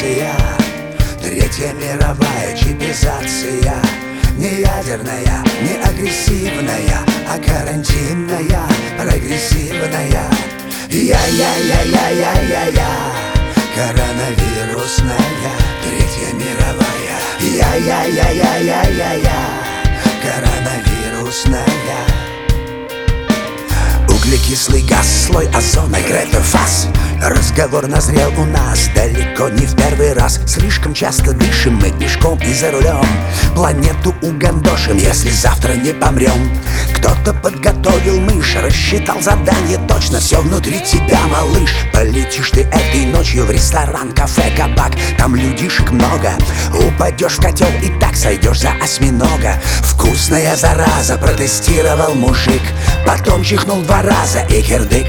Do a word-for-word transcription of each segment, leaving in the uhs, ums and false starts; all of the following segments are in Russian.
изоляция, третья мировая чипизация. Не ядерная, не агрессивная, а карантинная, прогрессивная. Я-я-я-я-я-я-я, коронавирусная, третья мировая. Я-я-я-я-я-я-я, коронавирусная. Углекислый газ, слой озона, Грета Фас. Разговор назрел у нас далеко не в первый раз. Слишком часто дышим мы пешком и за рулем. Планету угандошим, если завтра не помрем. Кто-то подготовил мышь, рассчитал задание точно. Все внутри тебя, малыш. Полетишь ты этой ночью в ресторан, кафе, кабак. Там людишек много. Упадешь в котел и так сойдешь за осьминога. Вкусная зараза, протестировал мужик. Потом чихнул два раза и кирдык.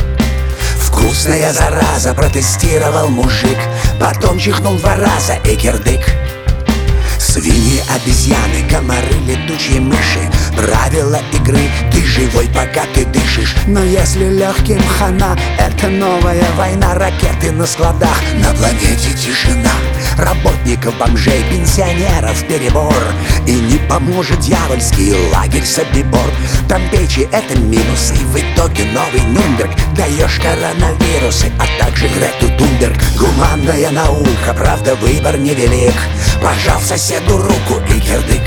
Вкусная зараза, протестировал мужик. Потом чихнул два раза и кирдык. Свиньи, обезьяны, комары, летучие мыши. Правила игры: ты живой, пока ты дышишь. Но если легким хана, это новая война. Ракеты на складах, на планете тишина. Работников, бомжей, пенсионеров перебор. И не поможет дьявольский лагерь Собибор. Там печи — это минус, и в итоге новый Нюрнберг. Даешь коронавирусы, а также Грету Тунберг. Гуманная наука, правда выбор невелик. Пожал соседу руку и кирдык.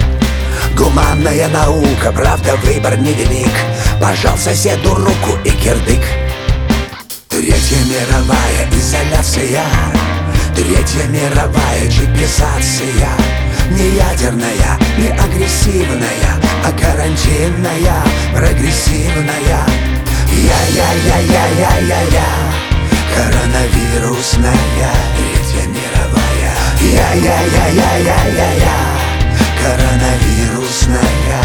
Гуманная наука, правда выбор невелик. Пожал соседу руку и кирдык. Третья мировая изоляция, третья мировая чипизация. Не ядерная, не агрессивная, а карантинная, прогрессивная. Я-я-я-я-я-я-я, коронавирусная, третья мировая. Я-я-я-я-я-я-я, коронавирусная.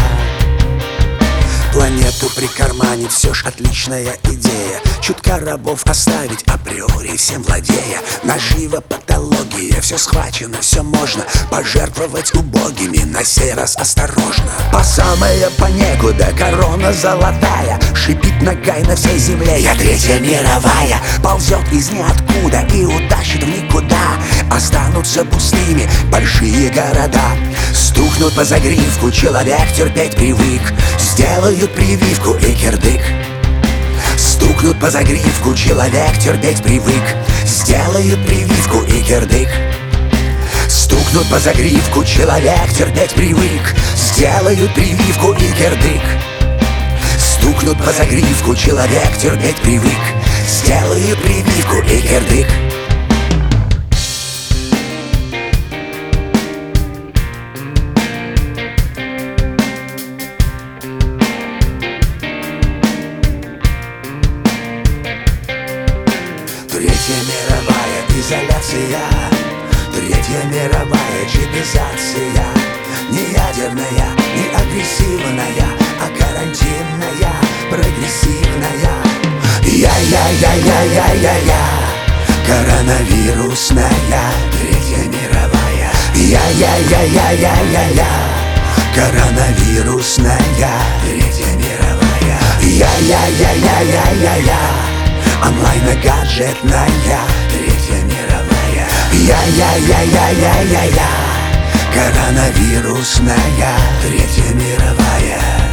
Планету прикарманить все ж отличная идея. Чутка рабов оставить априори, всем владея. Наживо, патология, все схвачено, все можно. Пожертвовать убогими, на сей раз осторожно. По самое по некуда, корона золотая. Шипит ногой на всей земле, я третья мировая. Ползет из ниоткуда и утащит в никуда. Останутся пустыми большие города. Стукнут по загривку, человек терпеть привык. Сделают прививку и кирдык. Стукнут по загривку, человек терпеть привык. Сделают прививку и кирдык. Стукнут по загривку, человек терпеть привык. Сделают прививку и кирдык. Стукнут по загривку, человек терпеть привык. Сделают прививку и кирдык. Третья мировая изоляция, третья мировая чипизация. Не ядерная, не агрессивная, а карантинная, прогрессивная. Я-я-я-я-я-я-я, коронавирусная, третья мировая. Я-я-я-я-я-я-я, коронавирусная, третья мировая. Я-я-я-я-я-я-я, онлайн-гаджетная, третья мировая. Я-я-я-я-я-я-я, коронавирусная, третья мировая.